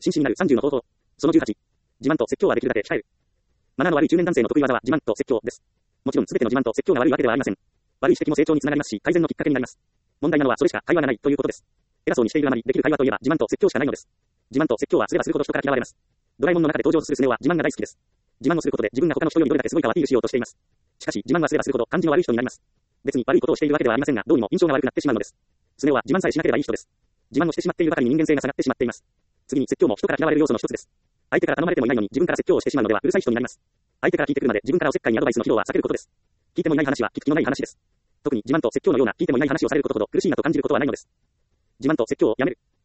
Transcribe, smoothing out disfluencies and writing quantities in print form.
真摯になる30の方法。その18。自慢と説教はできるだけ控える。マナーの悪い中年男性の得意技は自慢と説教です。もちろん全ての自慢と説教が悪いわけではありません。悪い指摘も成長につながりますし、改善のきっかけになります。問題なのはそれしか会話がないということです。偉そうにしているあまりできる会話といえば自慢と説教しかないのです。自慢と説教はすればするほど人から嫌われます。ドラえもんの中で登場するスネ夫は自慢が大好きです。自慢をすることで自分が他の人よりどれだけすごいかをアピールしようとしています。しかし自慢はすればするほど感じの悪い人になります。別に悪いことをしているわけではありませんが、どうにも印象が悪くなってしまうのです。スネ夫は自慢さえしなければいい人です。自慢をしてしまっているばかりに人間性が下がってしまっています。次に説教も人から嫌われる要素の一つです。相手から頼まれてもいないのに自分から説教をしてしまうのではうるさい人になります。相手から聞いてくるまで自分からおせっかいにアドバイスの披露は避けることです。聞いてもいない話は聞く気のない話です。特に自慢と説教のような聞いてもいない話をされることほど苦しいなと感じることはないのです。自慢と説教をやめる。